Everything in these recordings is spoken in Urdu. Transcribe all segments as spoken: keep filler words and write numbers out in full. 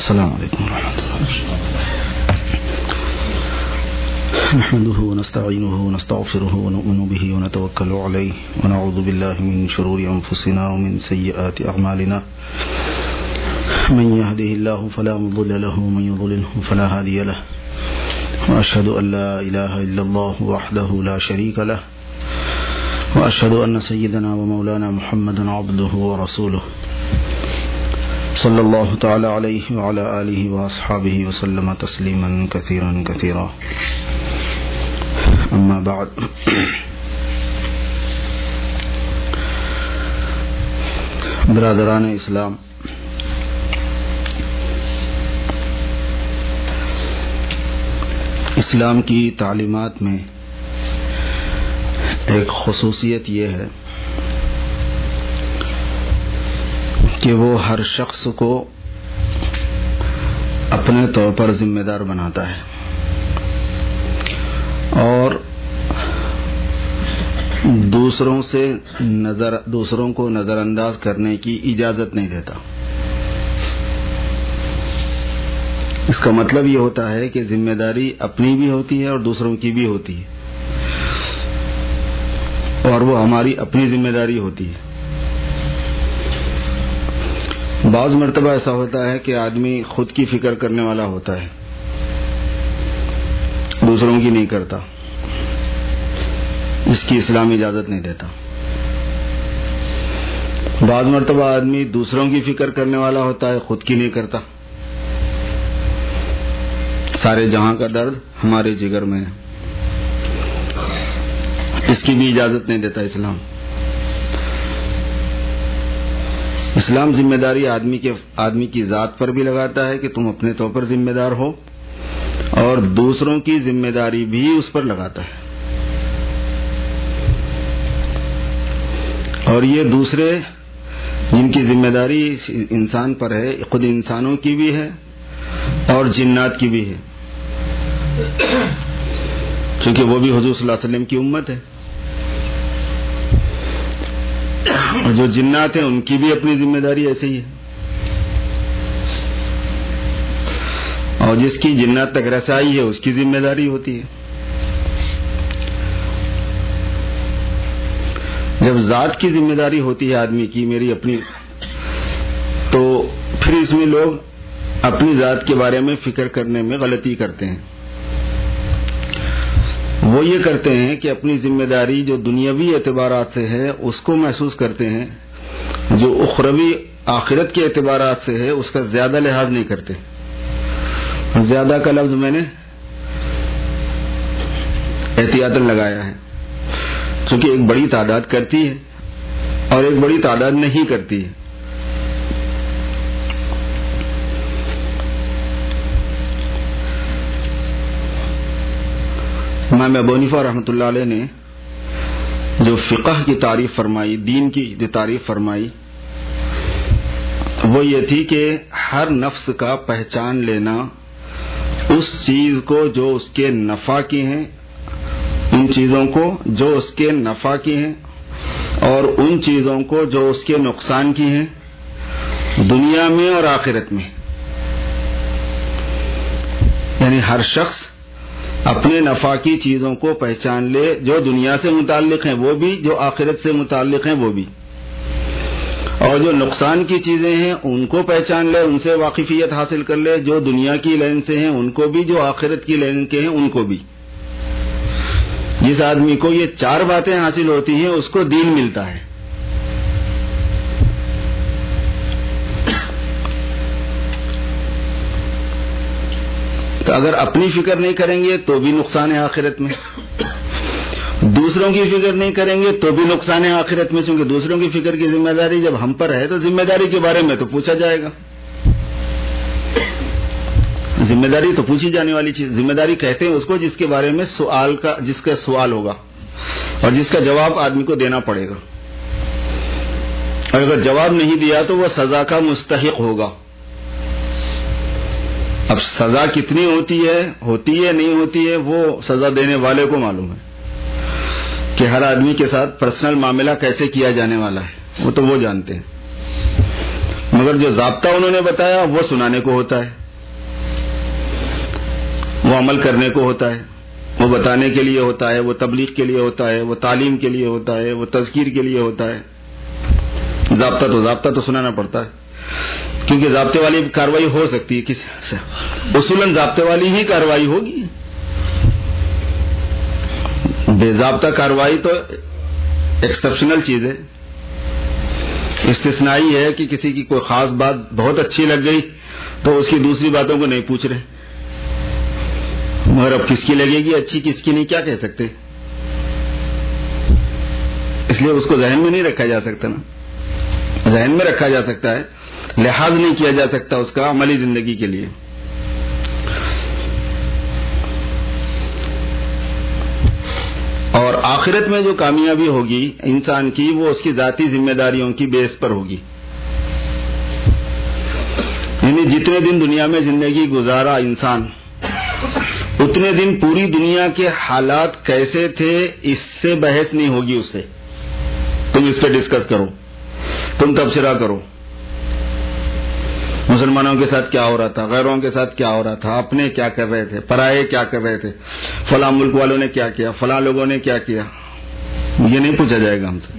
السلام علیکم ورحمۃ اللہ نحمده ونستعينه ونستغفره ونؤمن به ونتوكل عليه ونعوذ بالله من شرور أنفسنا ومن سيئات أعمالنا من يهده الله فلا مضل له ومن يضلله فلا هادي له وأشهد أن لا إله إلا الله وحده لا شريك له وأشهد أن سيدنا ومولانا محمدا عبده ورسوله صلى الله تعالى عليه وعلى آله وأصحابه وسلم تسليما كثيرا كثيرا أما بعد برادران اسلام، اسلام کی تعلیمات میں ایک خصوصیت یہ ہے کہ وہ ہر شخص کو اپنے طور پر ذمہ دار بناتا ہے اور دوسروں سے نظر دوسروں کو نظر انداز کرنے کی اجازت نہیں دیتا۔ اس کا مطلب یہ ہوتا ہے کہ ذمہ داری اپنی بھی ہوتی ہے اور دوسروں کی بھی ہوتی ہے، اور وہ ہماری اپنی ذمہ داری ہوتی ہے۔ بعض مرتبہ ایسا ہوتا ہے کہ آدمی خود کی فکر کرنے والا ہوتا ہے، دوسروں کی نہیں کرتا، اس کی اسلام اجازت نہیں دیتا۔ بعض مرتبہ آدمی دوسروں کی فکر کرنے والا ہوتا ہے، خود کی نہیں کرتا۔ سارے جہاں کا درد ہمارے جگر میں ہے، اس کی بھی اجازت نہیں دیتا اسلام۔ اسلام ذمہ داری آدمی کے آدمی کی ذات پر بھی لگاتا ہے کہ تم اپنے طور پر ذمہ دار ہو، اور دوسروں کی ذمہ داری بھی اس پر لگاتا ہے، اور یہ دوسرے جن کی ذمہ داری انسان پر ہے، خود انسانوں کی بھی ہے اور جنات کی بھی ہے، کیونکہ وہ بھی حضور صلی اللہ علیہ وسلم کی امت ہے، اور جو جنات ہیں ان کی بھی اپنی ذمہ داری ایسے ہی ہے، اور جس کی جنات تک رسائی ہے اس کی ذمہ داری ہوتی ہے۔ جب ذات کی ذمہ داری ہوتی ہے آدمی کی، میری اپنی، تو پھر اس میں لوگ اپنی ذات کے بارے میں فکر کرنے میں غلطی کرتے ہیں۔ وہ یہ کرتے ہیں کہ اپنی ذمہ داری جو دنیاوی اعتبارات سے ہے اس کو محسوس کرتے ہیں، جو اخروی آخرت کے اعتبارات سے ہے اس کا زیادہ لحاظ نہیں کرتے۔ زیادہ کا لفظ میں نے احتیاطاً لگایا ہے، چونکہ ایک بڑی تعداد کرتی ہے اور ایک بڑی تعداد نہیں کرتی ہے۔ امام ابو حنیفہ رحمۃ اللہ علیہ نے جو فقہ کی تعریف فرمائی، دین کی جو تعریف فرمائی، وہ یہ تھی کہ ہر نفس کا پہچان لینا اس چیز کو جو اس کے نفع کی ہیں، ان چیزوں کو جو اس کے نفع کی ہیں، اور ان چیزوں کو جو اس کے نقصان کی ہیں، دنیا میں اور آخرت میں۔ یعنی ہر شخص اپنے نفع کی چیزوں کو پہچان لے، جو دنیا سے متعلق ہیں وہ بھی، جو آخرت سے متعلق ہیں وہ بھی، اور جو نقصان کی چیزیں ہیں ان کو پہچان لے، ان سے واقفیت حاصل کر لے، جو دنیا کی لین سے ہیں ان کو بھی، جو آخرت کی لین کے ہیں ان کو بھی۔ جس آدمی کو یہ چار باتیں حاصل ہوتی ہیں اس کو دین ملتا ہے۔ تو اگر اپنی فکر نہیں کریں گے تو بھی نقصان ہے آخرت میں، دوسروں کی فکر نہیں کریں گے تو بھی نقصان ہے آخرت میں، چونکہ دوسروں کی فکر کی ذمہ داری جب ہم پر ہے تو ذمہ داری کے بارے میں تو پوچھا جائے گا۔ ذمہ داری تو پوچھی جانے والی چیز، ذمہ داری کہتے ہیں اس کو جس کے بارے میں سوال کا جس کا سوال ہوگا اور جس کا جواب آدمی کو دینا پڑے گا، اور اگر جواب نہیں دیا تو وہ سزا کا مستحق ہوگا۔ اب سزا کتنی ہوتی ہے ہوتی ہے نہیں ہوتی ہے وہ سزا دینے والے کو معلوم ہے کہ ہر آدمی کے ساتھ پرسنل معاملہ کیسے کیا جانے والا ہے، وہ تو وہ جانتے ہیں۔ مگر جو ضابطہ انہوں نے بتایا وہ سنانے کو ہوتا ہے، وہ عمل کرنے کو ہوتا ہے، وہ بتانے کے لیے ہوتا ہے، وہ تبلیغ کے لیے ہوتا ہے، وہ تعلیم کے لیے ہوتا ہے، وہ تذکیر کے لیے ہوتا ہے۔ ضابطہ تو ضابطہ تو سنانا پڑتا ہے، کیونکہ ضابطے والی کاروائی ہو سکتی ہے کسی سے، اصولاً ضابطے والی ہی کاروائی ہوگی۔ بے ضابطہ کاروائی تو ایکسپشنل چیز ہے، استثنائی ہے کہ کسی کی کوئی خاص بات بہت اچھی لگ گئی تو اس کی دوسری باتوں کو نہیں پوچھ رہے، مگر اب کس کی لگے گی اچھی کس کی نہیں کیا کہہ سکتے، اس لیے اس کو ذہن میں نہیں رکھا جا سکتا نا، ذہن میں رکھا جا سکتا ہے، لحاظ نہیں کیا جا سکتا اس کا عملی زندگی کے لیے۔ اور آخرت میں جو کامیابی ہوگی انسان کی وہ اس کی ذاتی ذمہ داریوں کی بیس پر ہوگی، یعنی جتنے دن دنیا میں زندگی گزارا انسان اتنے دن پوری دنیا کے حالات کیسے تھے اس سے بحث نہیں ہوگی، اس سے تم اس پہ ڈسکس کرو، تم تبصرہ کرو، مسلمانوں کے ساتھ کیا ہو رہا تھا، غیروں کے ساتھ کیا ہو رہا تھا، اپنے کیا کر رہے تھے، پرائے کیا کر رہے تھے، فلاں ملک والوں نے کیا کیا، فلاں لوگوں نے کیا کیا، یہ نہیں پوچھا جائے گا ہم سے۔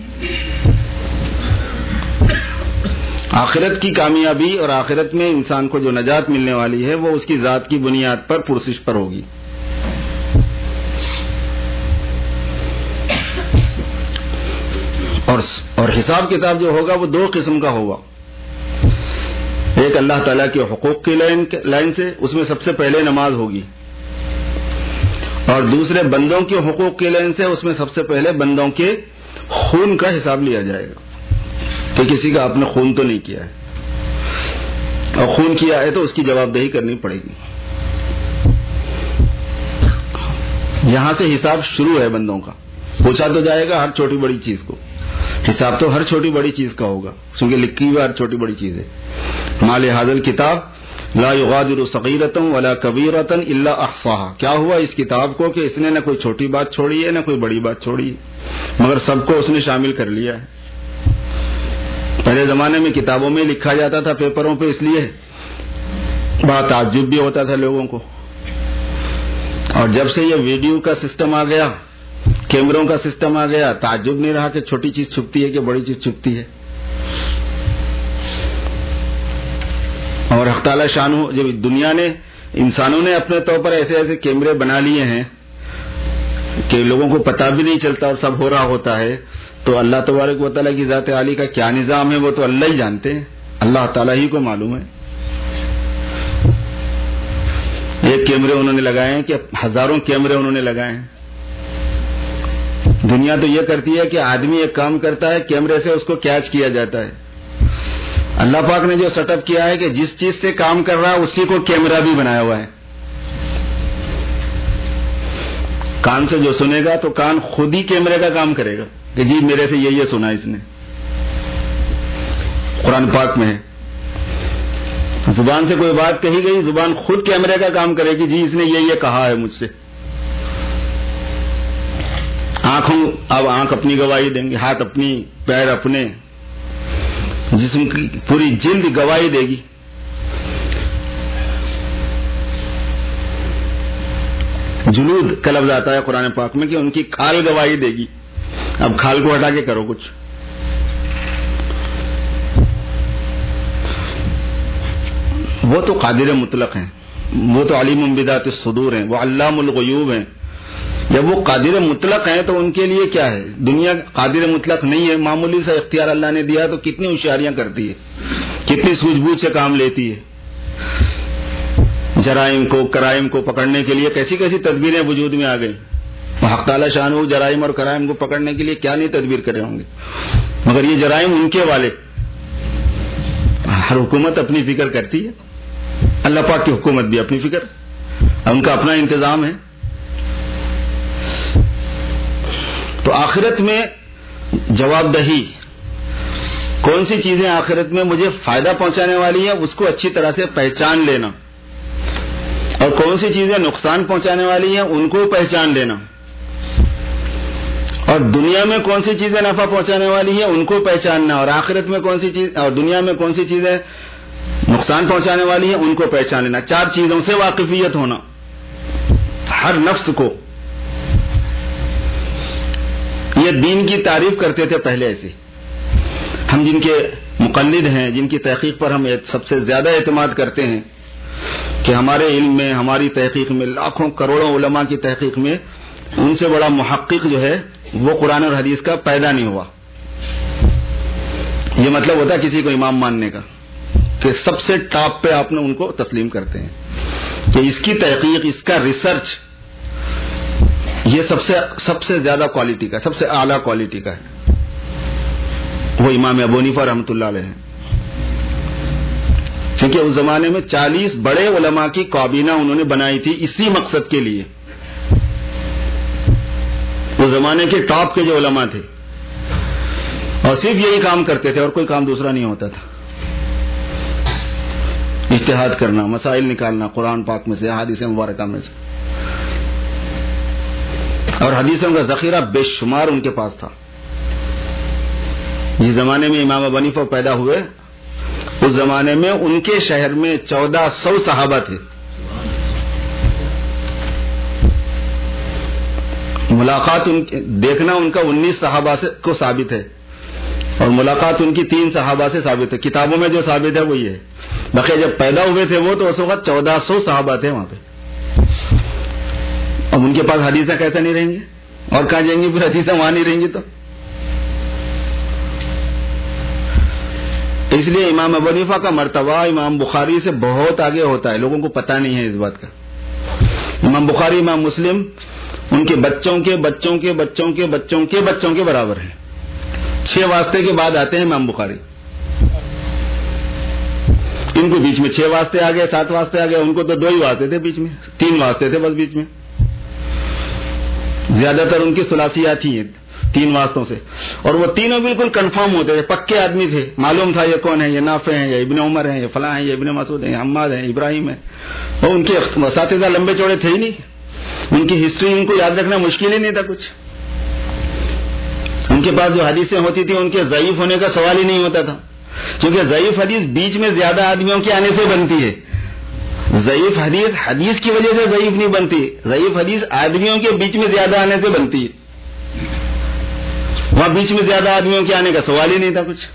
آخرت کی کامیابی اور آخرت میں انسان کو جو نجات ملنے والی ہے وہ اس کی ذات کی بنیاد پر پرسش پر ہوگی۔ اور اور حساب کتاب جو ہوگا وہ دو قسم کا ہوگا، ایک اللہ تعالیٰ کے حقوق کی لائن لائن سے، اس میں سب سے پہلے نماز ہوگی، اور دوسرے بندوں کے حقوق کی لائن سے، اس میں سب سے پہلے بندوں کے خون کا حساب لیا جائے گا کہ کسی کا آپ نے خون تو نہیں کیا ہے، اور خون کیا ہے تو اس کی جواب دہی کرنی پڑے گی۔ یہاں سے حساب شروع ہے بندوں کا، پوچھا تو جائے گا ہر چھوٹی بڑی چیز کو، حساب تو ہر چھوٹی بڑی چیز کا ہوگا، کیونکہ لکھی ہوئی ہر چھوٹی بڑی چیز ہے۔ ما لهذا الکتاب لا یغادر صغیرۃ ولا کبیرۃ الا احصاها، کیا ہوا اس کتاب کو کہ اس نے نہ کوئی چھوٹی بات چھوڑی ہے نہ کوئی بڑی بات چھوڑی ہے، مگر سب کو اس نے شامل کر لیا ہے۔ پہلے زمانے میں کتابوں میں لکھا جاتا تھا پیپروں پہ، اس لیے بڑا تعجب بھی ہوتا تھا لوگوں کو، اور جب سے یہ ویڈیو کا سسٹم آ گیا، کیمروں کا سسٹم آ گیا، تعجب نہیں رہا کہ چھوٹی چیز چھپتی ہے کہ بڑی چیز چھپتی ہے۔ اور حق تعالی شانہ جب دنیا نے انسانوں نے اپنے طور پر ایسے ایسے کیمرے بنا لیے ہیں کہ لوگوں کو پتہ بھی نہیں چلتا اور سب ہو رہا ہوتا ہے، تو اللہ تبارک و تعالیٰ کی ذات عالی کا کیا نظام ہے وہ تو اللہ ہی جانتے ہیں، اللہ تعالیٰ ہی کو معلوم ہے۔ ایک کیمرے انہوں نے لگائے ہیں کہ ہزاروں کیمرے انہوں نے لگائے ہیں۔ دنیا تو یہ کرتی ہے کہ آدمی ایک کام کرتا ہے کیمرے سے اس کو کیچ کیا جاتا ہے، اللہ پاک نے جو سیٹ اپ کیا ہے کہ جس چیز سے کام کر رہا ہے اسی کو کیمرہ بھی بنایا ہوا ہے۔ کان سے جو سنے گا تو کان خود ہی کیمرے کا کام کرے گا کہ جی میرے سے یہ یہ سنا اس نے، قرآن پاک میں ہے۔ زبان سے کوئی بات کہی گئی، زبان خود کیمرے کا کام کرے گی، جی اس نے یہ یہ کہا ہے مجھ سے۔ آنکھوں اب آنکھ اپنی گواہی دیں گی، ہاتھ اپنی، پیر اپنے، جسم کی پوری جلد گواہی دے گی۔ جلود کا لفظ آتا ہے قرآن پاک میں کہ ان کی کھال گواہی دے گی، اب کھال کو ہٹا کے کرو کچھ۔ وہ تو قادر مطلق ہیں، وہ تو علیم بذات الصدور ہیں، وہ علام الغیوب ہیں۔ جب وہ قادر مطلق ہیں تو ان کے لیے کیا ہے، دنیا قادر مطلق نہیں ہے، معمولی سا اختیار اللہ نے دیا تو کتنی ہوشیاریاں کرتی ہے، کتنی سوجھ بوجھ سے کام لیتی ہے، جرائم کو کرائم کو پکڑنے کے لیے کیسی کیسی تدبیریں وجود میں آ گئی۔ حق تعالی شانہ جرائم اور کرائم کو پکڑنے کے لیے کیا نہیں تدبیر کرے ہوں گے، مگر یہ جرائم ان کے والے، ہر حکومت اپنی فکر کرتی ہے، اللہ پاک کی حکومت بھی اپنی فکر، ان کا اپنا انتظام ہے۔ تو آخرت میں جواب دہی، کون سی چیزیں آخرت میں مجھے فائدہ پہنچانے والی ہیں اس کو اچھی طرح سے پہچان لینا، اور کون سی چیزیں نقصان پہنچانے والی ہیں ان کو پہچان لینا، اور دنیا میں کون سی چیزیں نفع پہنچانے والی ہیں ان کو پہچاننا، اور آخرت میں کون سی چیز اور دنیا میں کون سی چیزیں نقصان پہنچانے والی ہیں ان کو پہچان لینا. چار چیزوں سے واقفیت ہونا ہر نفس کو. یہ دین کی تعریف کرتے تھے پہلے ایسے. ہم جن کے مقلد ہیں، جن کی تحقیق پر ہم سب سے زیادہ اعتماد کرتے ہیں کہ ہمارے علم میں، ہماری تحقیق میں، لاکھوں کروڑوں علماء کی تحقیق میں ان سے بڑا محقق جو ہے وہ قرآن اور حدیث کا پیدا نہیں ہوا. یہ مطلب ہوتا ہے کسی کو امام ماننے کا کہ سب سے ٹاپ پہ آپ نے ان کو تسلیم کرتے ہیں کہ اس کی تحقیق، اس کا ریسرچ یہ سب سے سب سے زیادہ کوالٹی کا، سب سے اعلیٰ کوالٹی کا ہے. وہ امام ابو حنیفہ رحمۃ اللہ علیہ ہیں. کیونکہ اس زمانے میں چالیس بڑے علماء کی کابینہ انہوں نے بنائی تھی اسی مقصد کے لیے. وہ زمانے کے ٹاپ کے جو علماء تھے اور صرف یہی کام کرتے تھے اور کوئی کام دوسرا نہیں ہوتا تھا. اجتہاد کرنا، مسائل نکالنا قرآن پاک میں سے، حدیث مبارکہ میں سے، اور حدیثوں کا ذخیرہ بے شمار ان کے پاس تھا. جس زمانے میں امام ابو حنیفہ پیدا ہوئے اس زمانے میں ان کے شہر میں چودہ سو صحابہ تھے. ملاقات ان دیکھنا ان کا انیس صحابہ سے کو ثابت ہے، اور ملاقات ان کی تین صحابہ سے ثابت ہے. کتابوں میں جو ثابت ہے وہ یہ ہے. باقی جب پیدا ہوئے تھے وہ تو اس وقت چودہ سو صحابہ تھے وہاں پہ. اب ان کے پاس حدیثیں کیسے نہیں رہیں گے؟ اور کہاں جائیں گے پھر حدیثیں وہاں نہیں رہیں گی؟ تو اس لیے امام ابو حنیفہ کا مرتبہ امام بخاری سے بہت آگے ہوتا ہے. لوگوں کو پتہ نہیں ہے اس بات کا. امام بخاری، امام مسلم ان کے بچوں کے بچوں کے بچوں کے بچوں کے بچوں کے برابر ہیں. چھ واسطے کے بعد آتے ہیں امام بخاری. ان کو بیچ میں چھ واسطے آ گئے، سات واسطے آ گئے. ان کو تو دو ہی واسطے تھے بیچ میں، تین واسطے تھے بس بیچ میں. زیادہ تر ان کی ثلاثیات ہی ہیں تین واسطوں سے، اور وہ تینوں بالکل کنفرم ہوتے تھے، پکے آدمی تھے. معلوم تھا یہ کون ہے، یہ نافع ہیں، یہ ابن عمر ہیں، یہ فلاں ہیں، یہ ابن مسعود ہیں، یہ حماد ہیں، ابراہیم ہیں. اور ان کے اساتذہ لمبے چوڑے تھے ہی نہیں. ان کی ہسٹری ان کو یاد رکھنا مشکل ہی نہیں تھا کچھ. ان کے پاس جو حدیثیں ہوتی تھیں ان کے ضعیف ہونے کا سوال ہی نہیں ہوتا تھا، کیونکہ ضعیف حدیث بیچ میں زیادہ آدمیوں کے آنے سے بنتی ہے. ضعیف حدیث حدیث کی وجہ سے ضعیف نہیں بنتی، ضعیف حدیث آدمیوں کے بیچ میں زیادہ آنے سے بنتی ہے. وہاں بیچ میں زیادہ آدمیوں کے آنے کا سوال ہی نہیں تھا کچھ.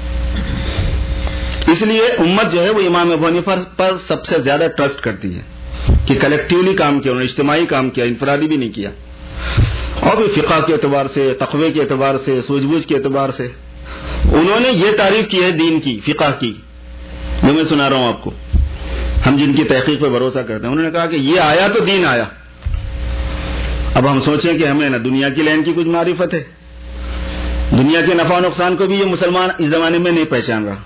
اس لیے امت جو ہے وہ امام ابو حنیفہ پر سب سے زیادہ ٹرسٹ کرتی ہے کہ کلیکٹیولی کام کیا، انہوں نے اجتماعی کام کیا، انفرادی بھی نہیں کیا. اور بھی فقہ کے اعتبار سے، تقوی کے اعتبار سے، سوجھ بوجھ کے اعتبار سے انہوں نے یہ تعریف کی ہے دین کی، فقہ کی، جو میں سنا رہا ہوں آپ کو. ہم جن کی تحقیق پہ بھروسہ کرتے ہیں انہوں نے کہا کہ یہ آیا تو دین آیا. اب ہم سوچیں کہ ہمیں نہ دنیا کی لین کی کچھ معرفت ہے، دنیا کے نفع و نقصان کو بھی یہ مسلمان اس زمانے میں نہیں پہچان رہا.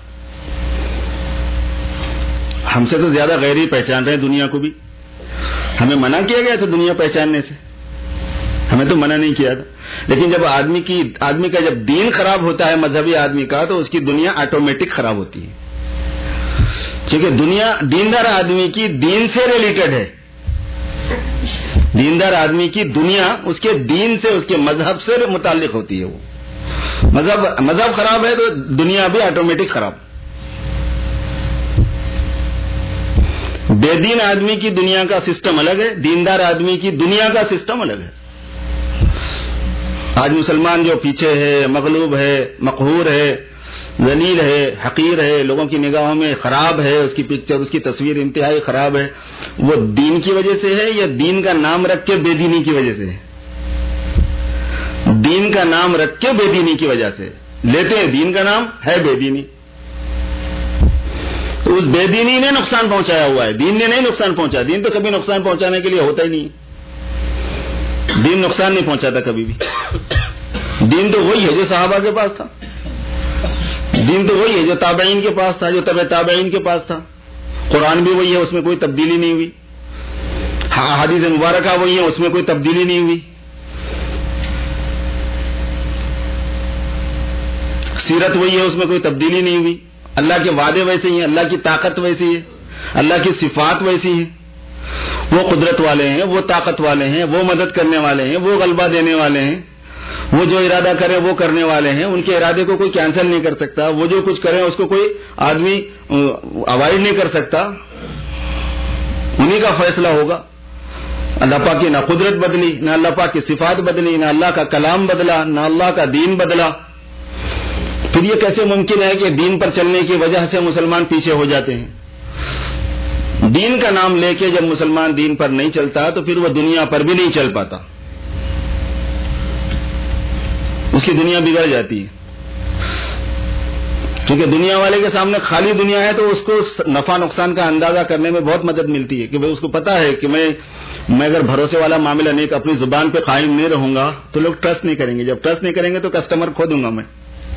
ہم سے تو زیادہ غیر ہی پہچان رہے ہیں دنیا کو بھی. ہمیں منع کیا گیا تھا دنیا پہچاننے سے، ہمیں تو منع نہیں کیا تھا. لیکن جب آدمی کی آدمی کا جب دین خراب ہوتا ہے، مذہبی آدمی کا، تو اس کی دنیا آٹومیٹک خراب ہوتی ہے. کیونکہ دنیا دیندار آدمی کی دین سے ریلیٹڈ ہے. دیندار آدمی کی دنیا اس کے دین سے، اس کے مذہب سے متعلق ہوتی ہے. وہ مذہب مذہب خراب ہے تو دنیا بھی آٹومیٹک خراب. بے دین آدمی کی دنیا کا سسٹم الگ ہے، دیندار آدمی کی دنیا کا سسٹم الگ ہے. آج مسلمان جو پیچھے ہے، مغلوب ہے، مقہور ہے، ذلیل ہے، حقیر ہے، لوگوں کی نگاہوں میں خراب ہے، اس کی پکچر، اس کی تصویر انتہائی خراب ہے، وہ دین کی وجہ سے ہے یا دین کا نام رکھ کے بے دینی کی وجہ سے ہے؟ دین کا نام رکھ کے بے دینی کی وجہ سے لیتے ہیں. دین کا نام ہے بے دینی، تو اس بے دینی نے نقصان پہنچایا ہوا ہے، دین نے نہیں نقصان پہنچا. دین تو کبھی نقصان پہنچانے کے لیے ہوتا ہی نہیں. دین نقصان نہیں پہنچاتا کبھی بھی. دین تو وہی ہے جو صحابہ کے پاس تھا، دین تو وہی ہے جو تابعین کے پاس تھا، جو تبع تابعین کے پاس تھا. قرآن بھی وہی ہے، اس میں کوئی تبدیلی نہیں ہوئی. حدیث مبارکہ وہی ہے، اس میں کوئی تبدیلی نہیں ہوئی. سیرت وہی ہے، اس میں کوئی تبدیلی نہیں ہوئی. اللہ کے وعدے ویسے ہی ہیں، اللہ کی طاقت ویسی ہے، اللہ کی صفات ویسی ہیں. وہ قدرت والے ہیں، وہ طاقت والے ہیں، وہ مدد کرنے والے ہیں، وہ غلبہ دینے والے ہیں. وہ جو ارادہ کرے وہ کرنے والے ہیں، ان کے ارادے کو کوئی کینسل نہیں کر سکتا، وہ جو کچھ کرے اس کو کوئی آدمی اوائڈ نہیں کر سکتا، انہی کا فیصلہ ہوگا۔ اللہ پاک کی نہ قدرت بدلی، نہ اللہ پاک کی صفات بدلی، نہ اللہ کا کلام بدلا، نہ اللہ کا دین بدلا، پھر یہ کیسے ممکن ہے کہ دین پر چلنے کی وجہ سے مسلمان پیچھے ہو جاتے ہیں؟ دین کا نام لے کے جب مسلمان دین پر نہیں چلتا تو پھر وہ دنیا پر بھی نہیں چل پاتا، اس کی دنیا بگڑ جاتی ہے، کیونکہ دنیا والے کے سامنے خالی دنیا ہے تو اس کو نفع نقصان کا اندازہ کرنے میں بہت مدد ملتی ہے کہ بھئی اس کو پتا ہے کہ میں میں اگر بھروسے والا معاملہ نہیں اپنی زبان پہ قائم نہیں رہوں گا تو لوگ ٹرسٹ نہیں کریں گے، جب ٹرسٹ نہیں کریں گے تو کسٹمر کھو دوں گا میں،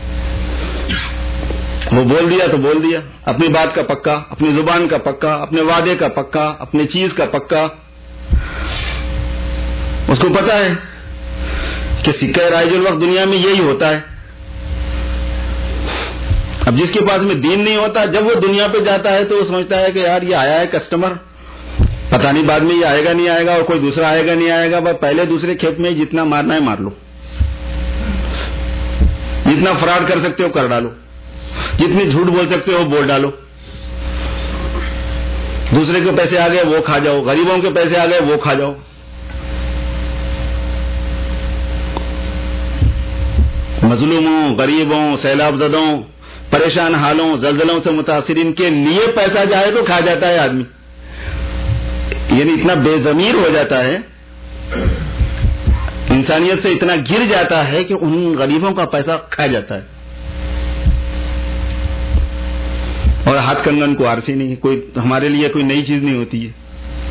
وہ بول دیا تو بول دیا، اپنی بات کا پکا، اپنی زبان کا پکا، اپنے وعدے کا پکا، اپنی چیز کا پکا، اس کو پتا ہے کہ سکہ رائج الوقت دنیا میں یہی ہوتا ہے۔ اب جس کے پاس میں دین نہیں ہوتا، جب وہ دنیا پہ جاتا ہے تو وہ سمجھتا ہے کہ یار یہ آیا ہے کسٹمر، پتہ نہیں بعد میں یہ آئے گا نہیں آئے گا اور کوئی دوسرا آئے گا نہیں آئے گا، بس پہلے دوسرے کھیت میں جتنا مارنا ہے مار لو، جتنا فراڈ کر سکتے ہو کر ڈالو، جتنی جھوٹ بول سکتے ہو بول ڈالو، دوسرے کے پیسے آ گئے وہ کھا جاؤ، غریبوں کے پیسے آ گئے وہ کھا جاؤ۔ مظلوموں، غریبوں، سیلاب زدوں، پریشان حالوں، زلزلوں سے متاثرین کے لیے پیسہ جائے تو کھا جاتا ہے آدمی، یعنی اتنا بے ضمیر ہو جاتا ہے، انسانیت سے اتنا گر جاتا ہے کہ ان غریبوں کا پیسہ کھا جاتا ہے، اور ہاتھ کنگن کو آرسی نہیں، کوئی ہمارے لیے کوئی نئی چیز نہیں ہوتی ہے۔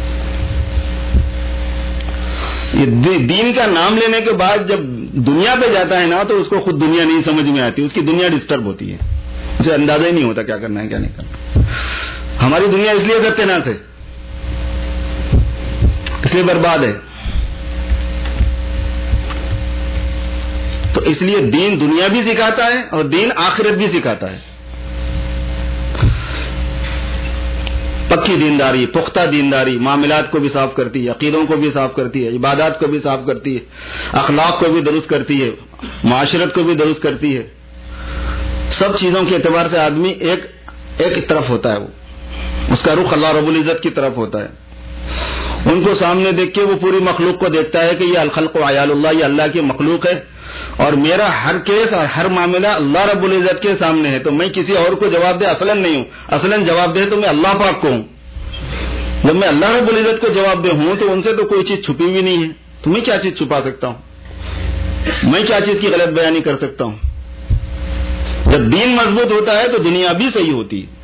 یہ دین کا نام لینے کے بعد جب دنیا پہ جاتا ہے نا تو اس کو خود دنیا نہیں سمجھ میں آتی، اس کی دنیا ڈسٹرب ہوتی ہے، اسے اندازہ ہی نہیں ہوتا کیا کرنا ہے کیا نہیں کرنا۔ ہماری دنیا اس لیے کرتے نہ تھے، اس لیے برباد ہے، تو اس لیے دین دنیا بھی سکھاتا ہے اور دین آخرت بھی سکھاتا ہے۔ پکی دینداری، پختہ دینداری معاملات کو بھی صاف کرتی ہے، عقیدوں کو بھی صاف کرتی ہے، عبادات کو بھی صاف کرتی ہے، اخلاق کو بھی درست کرتی ہے، معاشرت کو بھی درست کرتی ہے، سب چیزوں کے اعتبار سے آدمی ایک ایک طرف ہوتا ہے، وہ اس کا رخ اللہ رب العزت کی طرف ہوتا ہے۔ ان کو سامنے دیکھ کے وہ پوری مخلوق کو دیکھتا ہے کہ یہ الخلق و عیال اللہ، یہ اللہ کی مخلوق ہے اور میرا ہر کیس اور ہر معاملہ اللہ رب العزت کے سامنے ہے، تو میں کسی اور کو جواب دے اصلاً نہیں ہوں، اصلاً جواب دے تو میں اللہ پاک کو ہوں۔ جب میں اللہ رب العزت کو جواب دے ہوں تو ان سے تو کوئی چیز چھپی ہوئی نہیں ہے، تو میں کیا چیز چھپا سکتا ہوں، میں کیا چیز کی غلط بیانی کر سکتا ہوں۔ جب دین مضبوط ہوتا ہے تو دنیا بھی صحیح ہوتی ہے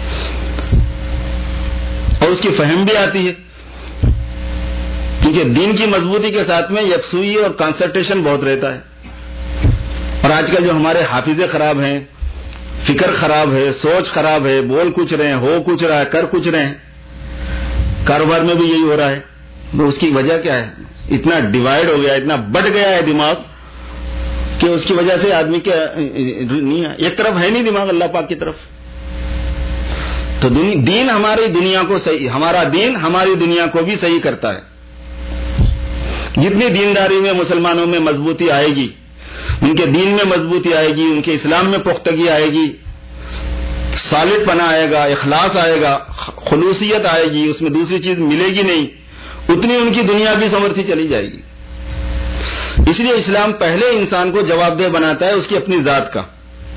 اور اس کی فہم بھی آتی ہے، کیونکہ دین کی مضبوطی کے ساتھ میں یکسوئی اور کنسنٹریشن بہت رہتا ہے۔ اور آج کل جو ہمارے حافظے خراب ہیں، فکر خراب ہے، سوچ خراب ہے، بول کچھ رہے ہیں، ہو کچھ رہا ہے، کر کچھ رہے ہیں، کاروبار میں بھی یہی ہو رہا ہے، تو اس کی وجہ کیا ہے؟ اتنا ڈیوائیڈ ہو گیا، اتنا بٹ گیا ہے دماغ کہ اس کی وجہ سے آدمی کیا نہیں ہے، ایک طرف ہے نہیں دماغ اللہ پاک کی طرف۔ تو دین ہماری دنیا کو صحیح، ہمارا دین ہماری دنیا کو بھی صحیح کرتا ہے۔ جتنی دینداری میں مسلمانوں میں مضبوطی آئے گی، ان کے دین میں مضبوطی آئے گی، ان کے اسلام میں پختگی آئے گی، سالڈ پنا آئے گا، اخلاص آئے گا، خلوصیت آئے گی، اس میں دوسری چیز ملے گی نہیں، اتنی ان کی دنیا بھی سنورتی چلی جائے گی۔ اس لیے اسلام پہلے انسان کو جواب دہ بناتا ہے اس کی اپنی ذات کا،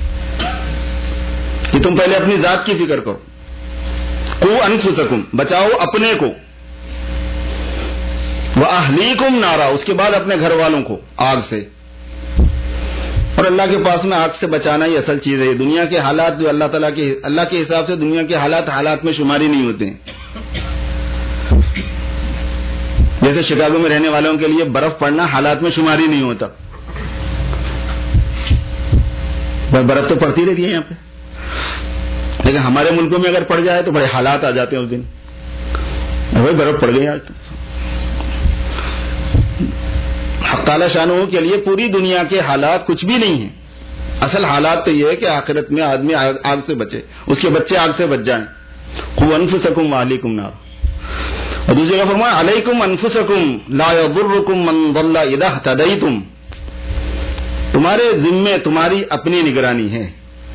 کہ تم پہلے اپنی ذات کی فکر کرو، قو انفسکم، بچاؤ اپنے کو، وَأَهْلِيكُمْ نَارًا، اس کے بعد اپنے گھر والوں کو آگ سے۔ اور اللہ کے پاس میں آگ سے بچانا ہی اصل چیز ہے۔ دنیا کے حالات جو اللہ تعالیٰ کے اللہ کے حساب سے دنیا کے حالات حالات میں شماری نہیں ہوتے ہیں۔ جیسے شکاگو میں رہنے والوں کے لیے برف پڑنا حالات میں شماری نہیں ہوتا، برف تو پڑتی رہتی ہے یہاں پہ، لیکن ہمارے ملکوں میں اگر پڑ جائے تو بڑے حالات آ جاتے ہیں اس دن، وہی برف پڑ گئی آج تو۔ حق تعالی شانہ کے لیے پوری دنیا کے حالات کچھ بھی نہیں ہیں، اصل حالات تو یہ ہے کہ آخرت میں آدمی آگ سے بچے، اس کے بچے آگ سے بچ جائیں۔ قوا انفسکم واہلیکم نار۔ اور دوسری جگہ فرمایا علیکم انفسکم لا یضرکم من ضل اذا اہتدیتم، تمہارے ذمے تمہاری اپنی نگرانی ہے،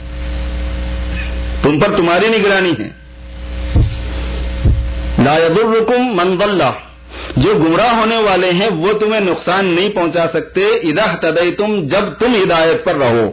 تم پر تمہاری نگرانی ہے. لا یضرکم من ضل، جو گمراہ ہونے والے ہیں وہ تمہیں نقصان نہیں پہنچا سکتے، اذا اہتدیتم، جب تم ہدایت پر رہو.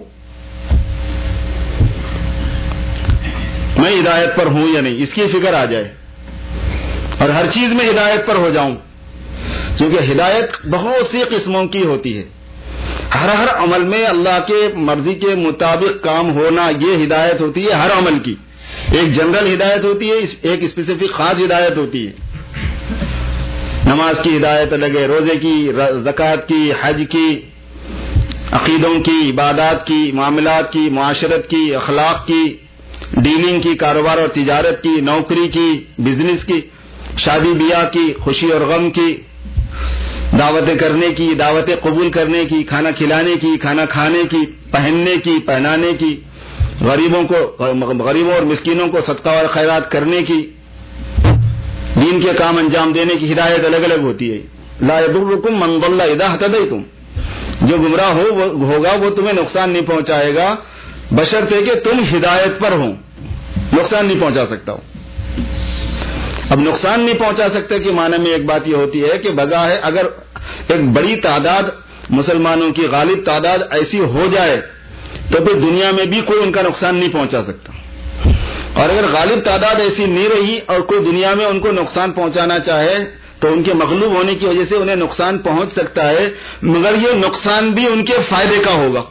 میں ہدایت پر ہوں یا نہیں اس کی فکر آ جائے اور ہر چیز میں ہدایت پر ہو جاؤں، کیونکہ ہدایت بہت سی قسموں کی ہوتی ہے. ہر ہر عمل میں اللہ کے مرضی کے مطابق کام ہونا یہ ہدایت ہوتی ہے ہر عمل کی. ایک جنرل ہدایت ہوتی ہے، ایک اسپیسیفک خاص ہدایت ہوتی ہے. نماز کی ہدایت الگ ہے، روزے کی، زکوٰۃ کی، حج کی، عقیدوں کی، عبادات کی، معاملات کی، معاشرت کی، اخلاق کی، ڈیلنگ کی، کاروبار اور تجارت کی، نوکری کی، بزنس کی، شادی بیاہ کی، خوشی اور غم کی، دعوتیں کرنے کی، دعوتیں قبول کرنے کی، کھانا کھلانے کی، کھانا کھانے کی، پہننے کی، پہنانے کی، غریبوں کو غریبوں اور مسکینوں کو صدقہ اور خیرات کرنے کی، دین کے کام انجام دینے کی ہدایت الگ الگ ہوتی ہے. لا یضرکم من ضل اذا اہتدیتم، جو گمراہ ہو وہ ہوگا وہ تمہیں نقصان نہیں پہنچائے گا بشرطے کہ تم ہدایت پر ہو. نقصان نہیں پہنچا سکتا ہو. اب نقصان نہیں پہنچا سکتے کے معنی میں ایک بات یہ ہوتی ہے کہ بظاہر اگر ایک بڑی تعداد مسلمانوں کی غالب تعداد ایسی ہو جائے تو پھر دنیا میں بھی کوئی ان کا نقصان نہیں پہنچا سکتا، اور اگر غالب تعداد ایسی نہیں رہی اور کوئی دنیا میں ان کو نقصان پہنچانا چاہے تو ان کے مغلوب ہونے کی وجہ سے انہیں نقصان پہنچ سکتا ہے، مگر یہ نقصان بھی ان کے فائدے کا ہوگا.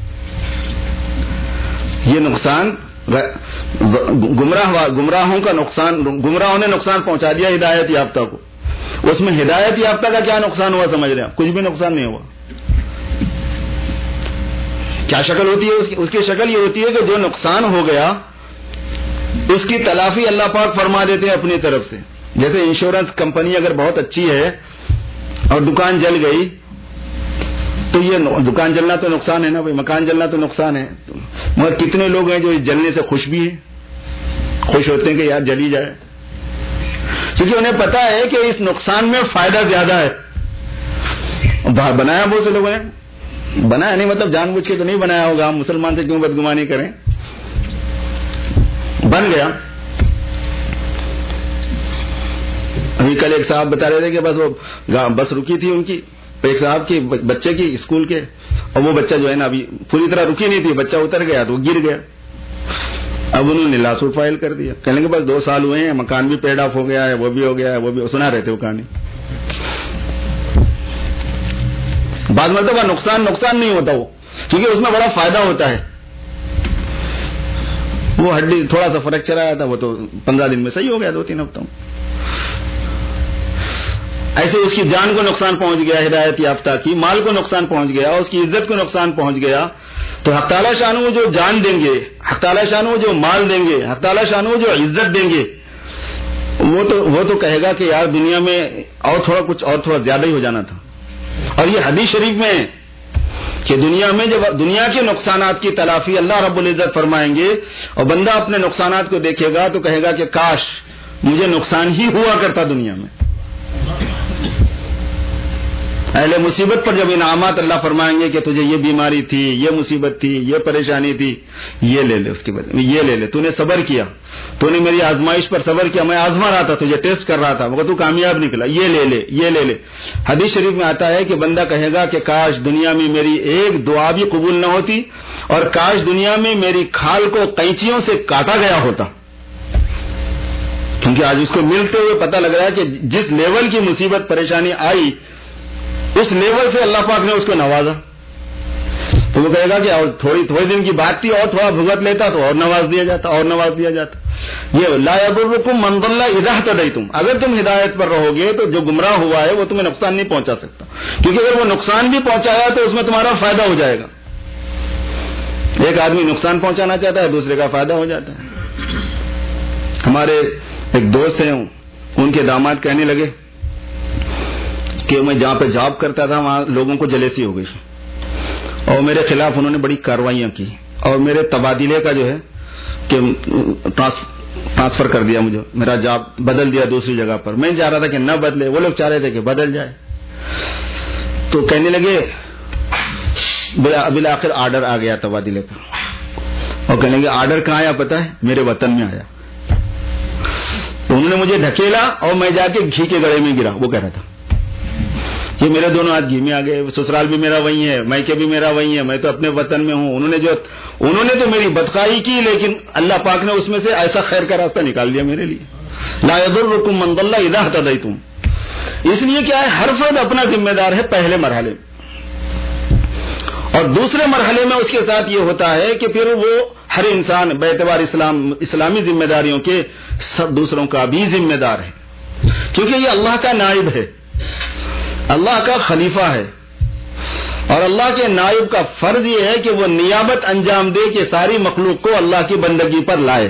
یہ نقصان گمراہ گمراہوں کا نقصان، گمراہوں نے نقصان پہنچا دیا ہدایت یافتہ کو. اس میں ہدایت یافتہ کا کیا نقصان ہوا سمجھ رہے ہیں؟ کچھ بھی نقصان نہیں ہوا. کیا شکل ہوتی ہے اس کی؟ اس کی شکل یہ ہوتی ہے کہ جو نقصان ہو گیا اس کی تلافی اللہ پاک فرما دیتے ہیں اپنی طرف سے. جیسے انشورنس کمپنی اگر بہت اچھی ہے اور دکان جل گئی تو یہ دکان جلنا تو نقصان ہے نا بھائی، مکان جلنا تو نقصان ہے، مگر کتنے لوگ ہیں جو اس جلنے سے خوش بھی ہیں، خوش ہوتے ہیں کہ یار جلی جائے، کیونکہ انہیں پتا ہے کہ اس نقصان میں فائدہ زیادہ ہے. بنایا بہت سے لوگوں نے، بنایا نہیں مطلب جان بوجھ کے تو نہیں بنایا ہوگا، ہم مسلمان سے کیوں بدگمانی کریں، بن گیا. ابھی کل ایک صاحب بتا رہے تھے کہ بس وہ بس رکی تھی ان کی، ایک صاحب کی بچے کی اسکول کے، اور وہ بچہ جو ہے نا ابھی پوری طرح رکی نہیں تھی، بچہ اتر گیا تو وہ گر گیا. اب انہوں نے لاسوٹ فائل کر دیا، کہنے کے بس دو سال ہوئے ہیں، مکان بھی پیڈ آف ہو گیا ہے، وہ بھی ہو گیا ہے، وہ بھی سنا رہے تھے وہ کہانی. بعض مرتبہ نقصان نقصان نہیں ہوتا وہ، کیونکہ اس میں بڑا فائدہ ہوتا ہے. وہ ہڈی تھوڑا سا فریکچر آیا تھا، وہ تو پندرہ دن میں صحیح ہو گیا، دو تین ہفتوں. ایسے اس کی جان کو نقصان پہنچ گیا ہدایت یافتہ کی، مال کو نقصان پہنچ گیا، اس کی عزت کو نقصان پہنچ گیا، تو حق تعالیٰ شان وہ جو جان دیں گے، حق تعالیٰ شان وہ جو مال دیں گے، حق تعالیٰ شان وہ جو عزت دیں گے، وہ تو وہ تو کہے گا کہ یار دنیا میں اور تھوڑا کچھ اور تھوڑا زیادہ ہی ہو جانا تھا. اور یہ حدیث شریف میں ہے کہ دنیا میں جب دنیا کے نقصانات کی تلافی اللہ رب العزت فرمائیں گے اور بندہ اپنے نقصانات کو دیکھے گا تو کہے گا کہ کاش مجھے نقصان ہی ہوا کرتا دنیا میں. اہل مصیبت پر جب انعامات اللہ فرمائیں گے کہ تجھے یہ بیماری تھی، یہ مصیبت تھی، یہ پریشانی تھی، یہ لے لے، اس کے بعد یہ لے لے، تو نے صبر کیا، تو نے میری آزمائش پر صبر کیا، میں آزما رہا تھا، تجھے ٹیسٹ کر رہا تھا مگر تو کامیاب نکلا، یہ لے لے یہ لے لے. حدیث شریف میں آتا ہے کہ بندہ کہے گا کہ کاش دنیا میں میری ایک دعا بھی قبول نہ ہوتی، اور کاش دنیا میں میری کھال کو قینچیوں سے کاٹا گیا ہوتا. کیونکہ آج اس کو ملتے ہوئے پتہ لگ رہا ہے کہ جس لیول کی مصیبت پریشانی آئی اس لیول سے اللہ پاک نے اس کو نوازا. تو وہ کہے گا کہ اور تھوڑی تھوڑی دن کی بات تھی، اور تھوڑا بھگت لیتا تو اور نواز دیا جاتا اور نواز دیا جاتا. یہ لا یضرکم من ضل اذا اہتدیتم، اگر تم ہدایت پر رہو گے تو جو گمراہ ہوا ہے وہ تمہیں نقصان نہیں پہنچا سکتا، کیونکہ اگر وہ نقصان بھی پہنچایا تو اس میں تمہارا فائدہ ہو جائے گا. ایک آدمی نقصان پہنچانا چاہتا ہے، دوسرے کا فائدہ ہو جاتا ہے. ہمارے ایک دوست ہیں، ان کے داماد کہنے لگے کہ میں جہاں پہ جاب کرتا تھا وہاں لوگوں کو جلیسی ہو گئی اور میرے خلاف انہوں نے بڑی کارروائیاں کی اور میرے تبادلے کا جو ہے کہ ٹرانسفر کر دیا، مجھے میرا جاب بدل دیا دوسری جگہ پر. میں چاہ رہا تھا کہ نہ بدلے، وہ لوگ چاہ رہے تھے کہ بدل جائے. تو کہنے لگے بالآخر آرڈر آ گیا تبادلے کا، اور کہنے لگے آرڈر کہاں آیا پتا ہے؟ میرے وطن میں آیا. تو انہوں نے مجھے دھکیلا اور میں جا کے گھی کے گڑے میں گرا. وہ کہہ رہا تھا کہ میرے دونوں ہاتھ گھی میں آ گئے، سسرال بھی میرا وہی ہے، میکے بھی میرا وہی ہے، میں تو اپنے وطن میں ہوں. انہوں نے جو انہوں نے تو میری بدخواہی کی، لیکن اللہ پاک نے اس میں سے ایسا خیر کا راستہ نکال دیا میرے لیے. لا یضرکم من ضل اذا اهتدیتم. اس لیے کیا ہے، ہر فرد اپنا ذمہ دار ہے پہلے مرحلے میں، اور دوسرے مرحلے میں اس کے ساتھ یہ ہوتا ہے کہ پھر وہ ہر انسان باعتبار اسلام اسلامی ذمہ داریوں کے سب دوسروں کا بھی ذمہ دار ہے، کیونکہ یہ اللہ کا نائب ہے، اللہ کا خلیفہ ہے، اور اللہ کے نائب کا فرض یہ ہے کہ وہ نیابت انجام دے کہ ساری مخلوق کو اللہ کی بندگی پر لائے،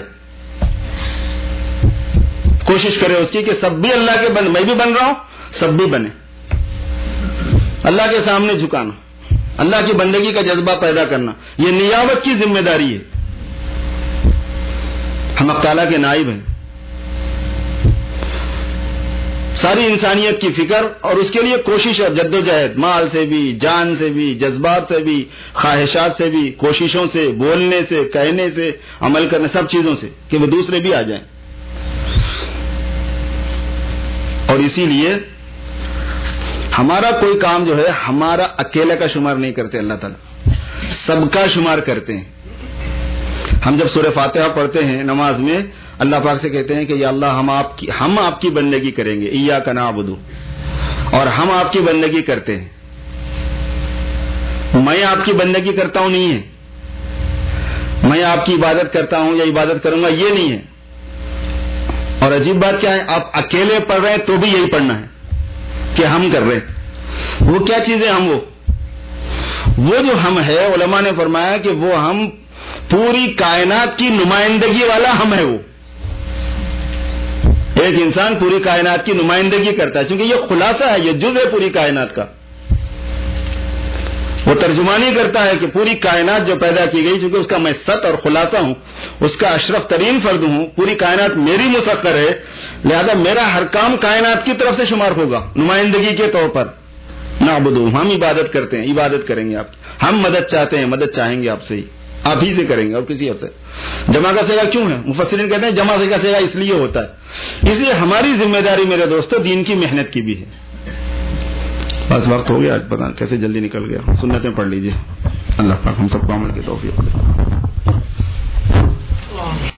کوشش کرے اس کی کہ سب بھی اللہ کے بند، میں بھی بن رہا ہوں سب بھی بنے، اللہ کے سامنے جھکانا، اللہ کی بندگی کا جذبہ پیدا کرنا، یہ نیابت کی ذمہ داری ہے. ہم اللہ تعالیٰ کے نائب ہیں. ساری انسانیت کی فکر اور اس کے لیے کوشش اور جدوجہد، مال سے بھی، جان سے بھی، جذبات سے بھی، خواہشات سے بھی، کوششوں سے، بولنے سے، کہنے سے، عمل کرنے، سب چیزوں سے کہ وہ دوسرے بھی آ جائیں. اور اسی لیے ہمارا کوئی کام جو ہے ہمارا اکیلے کا شمار نہیں کرتے، اللہ تعالیٰ سب کا شمار کرتے ہیں. ہم جب سورہ فاتحہ پڑھتے ہیں نماز میں، اللہ پاک سے کہتے ہیں کہ یا اللہ ہم آپ کی ہم آپ کی بندگی کریں گے، ایاک نعبد، اور ہم آپ کی بندگی کرتے ہیں. میں آپ کی بندگی کرتا ہوں نہیں ہے، میں آپ کی عبادت کرتا ہوں یا عبادت کروں گا یہ نہیں ہے. اور عجیب بات کیا ہے، آپ اکیلے پڑھ رہے ہیں تو بھی یہی پڑھنا ہے کہ ہم کر رہے ہیں. وہ کیا چیزیں ہم وہ وہ جو ہم ہے، علماء نے فرمایا کہ وہ ہم پوری کائنات کی نمائندگی والا ہم ہے. وہ ایک انسان پوری کائنات کی نمائندگی کرتا ہے، چونکہ یہ خلاصہ ہے، یہ جز ہے پوری کائنات کا. وہ ترجمانی کرتا ہے کہ پوری کائنات جو پیدا کی گئی، چونکہ اس کا میں ست اور خلاصہ ہوں، اس کا اشرف ترین فرد ہوں، پوری کائنات میری مسخر ہے، لہذا میرا ہر کام کائنات کی طرف سے شمار ہوگا نمائندگی کے طور پر. نعبدو، ہم عبادت کرتے ہیں، عبادت کریں گے آپ کی. ہم مدد چاہتے ہیں، مدد چاہیں گے آپ سے ہی، آپ ہی سے کریں گے اور کسی اور سے. جمع کا صیغہ کیوں ہے؟ مفسرین کہتے ہیں جمع کا صیغہ اس لیے ہوتا ہے، اس لیے ہماری ذمہ داری میرے دوستو دین کی محنت کی بھی ہے. بس وقت ہو گیا، آج پتہ کیسے جلدی نکل گیا. سنتیں پڑھ لیجئے. اللہ پاک ہم سب کو عمل کی توفیق دے.